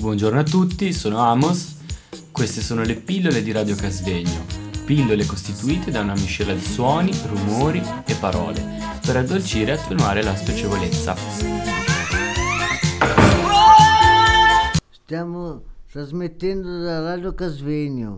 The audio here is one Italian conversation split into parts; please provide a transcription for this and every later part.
Buongiorno a tutti, sono Amos. Queste sono le pillole di Radio Casvegno. Pillole costituite da una miscela di suoni, rumori e parole per addolcire e attenuare la spiacevolezza. Stiamo trasmettendo da Radio Casvegno.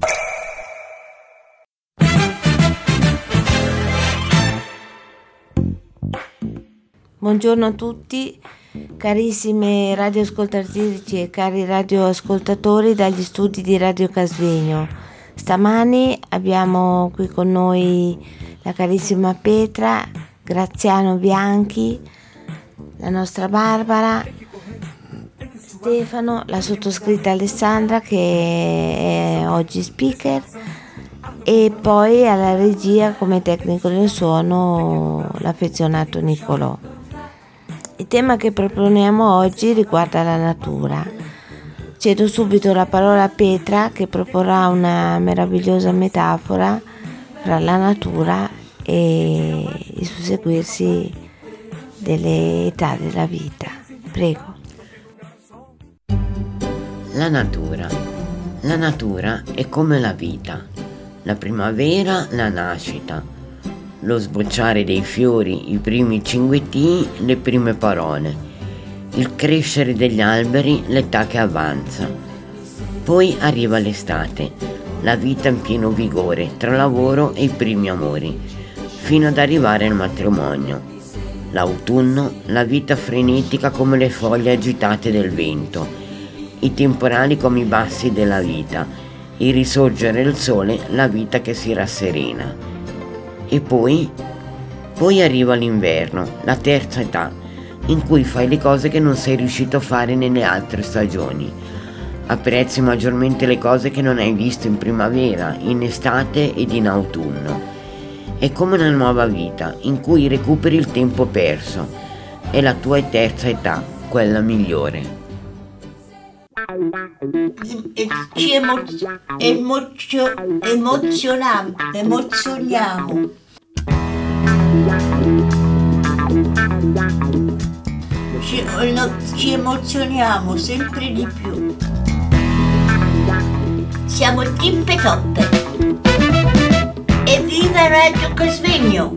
Buongiorno a tutti, carissime radioascoltatrici e cari radioascoltatori dagli studi di Radio Casvegno. Stamani abbiamo qui con noi la carissima Petra, Graziano Bianchi, la nostra Barbara, Stefano, la sottoscritta Alessandra che è oggi speaker e poi alla regia come tecnico del suono l'affezionato Nicolò. Il tema che proponiamo oggi riguarda la natura. Cedo subito la parola a Petra che proporrà una meravigliosa metafora fra la natura e il susseguirsi delle età della vita. Prego. La natura è come la vita, la primavera, la nascita, lo sbocciare dei fiori, i primi cinguettii, le prime parole, il crescere degli alberi, l'età che avanza. Poi arriva l'estate, la vita in pieno vigore, tra lavoro e i primi amori, fino ad arrivare al matrimonio. L'autunno, la vita frenetica come le foglie agitate del vento, i temporali come i bassi della vita, il risorgere del sole, la vita che si rasserena. E poi arriva l'inverno, la terza età, in cui fai le cose che non sei riuscito a fare nelle altre stagioni. Apprezzi maggiormente le cose che non hai visto in primavera, in estate ed in autunno. È come una nuova vita, in cui recuperi il tempo perso. È la tua terza età, quella migliore. Emozioniamo. Ci emozioniamo sempre di più. Siamo tippe toppe. Evviva Radio Casvegno!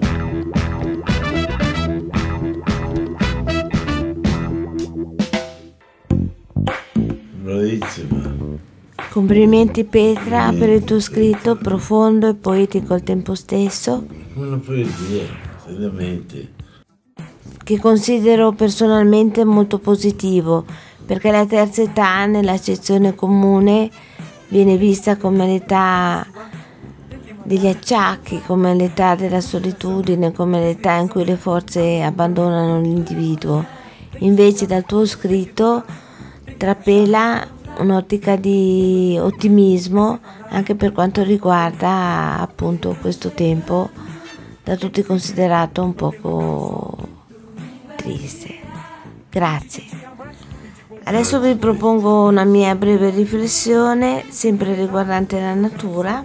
Bravissima. Complimenti Petra per il tuo scritto profondo e poetico al tempo stesso, Una poesia, seriamente. che considero personalmente molto positivo, perché la terza età nell'accezione comune viene vista come l'età degli acciacchi, come l'età della solitudine, come l'età in cui le forze abbandonano l'individuo. Invece dal tuo scritto trapela un'ottica di ottimismo anche per quanto riguarda appunto questo tempo da tutti considerato un poco triste. Grazie. Adesso vi propongo una mia breve riflessione sempre riguardante la natura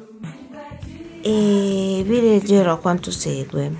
e vi leggerò quanto segue.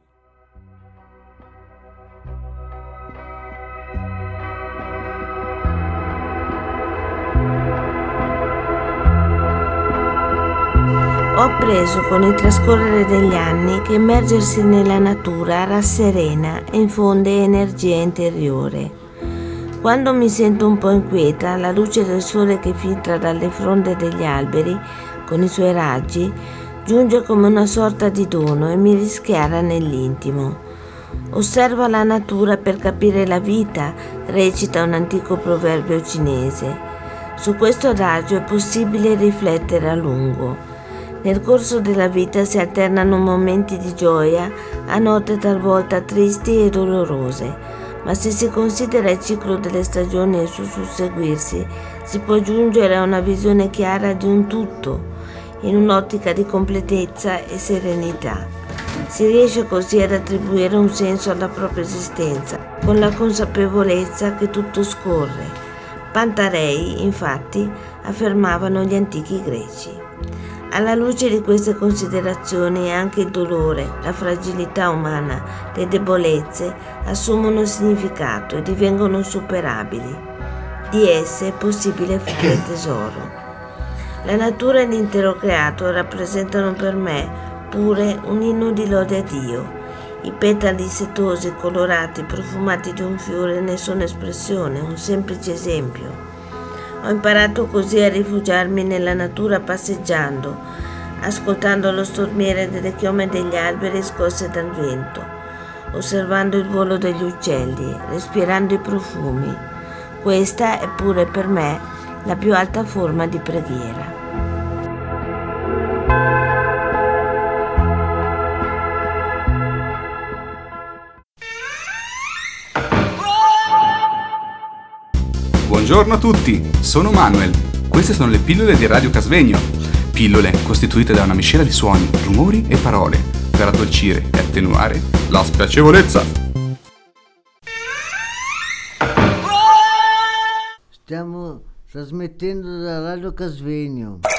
Ho appreso con il trascorrere degli anni che immergersi nella natura rasserena e infonde energia interiore. Quando mi sento un po' inquieta, la luce del sole che filtra dalle fronde degli alberi con i suoi raggi giunge come una sorta di dono e mi rischiara nell'intimo. Osserva la natura per capire la vita, recita un antico proverbio cinese. Su questo adagio è possibile riflettere a lungo. Nel corso della vita si alternano momenti di gioia a note talvolta tristi e dolorose, ma se si considera il ciclo delle stagioni e il suo susseguirsi, si può giungere a una visione chiara di un tutto, in un'ottica di completezza e serenità. Si riesce così ad attribuire un senso alla propria esistenza, con la consapevolezza che tutto scorre. Pantarei, infatti, affermavano gli antichi greci. Alla luce di queste considerazioni anche il dolore, la fragilità umana, le debolezze assumono significato e divengono superabili. di esse è possibile fare tesoro. La natura e l'intero creato rappresentano per me pure un inno di lode a Dio. I petali setosi, colorati, profumati di un fiore ne sono espressione, un semplice esempio. Ho imparato così a rifugiarmi nella natura passeggiando, ascoltando lo stormire delle chiome degli alberi scosse dal vento, osservando il volo degli uccelli, respirando i profumi. Questa è pure per me la più alta forma di preghiera. Buongiorno a tutti, sono Manuel. Queste sono le pillole di Radio Casvegno. Pillole costituite da una miscela di suoni, rumori e parole per addolcire e attenuare la spiacevolezza. Stiamo trasmettendo da Radio Casvegno.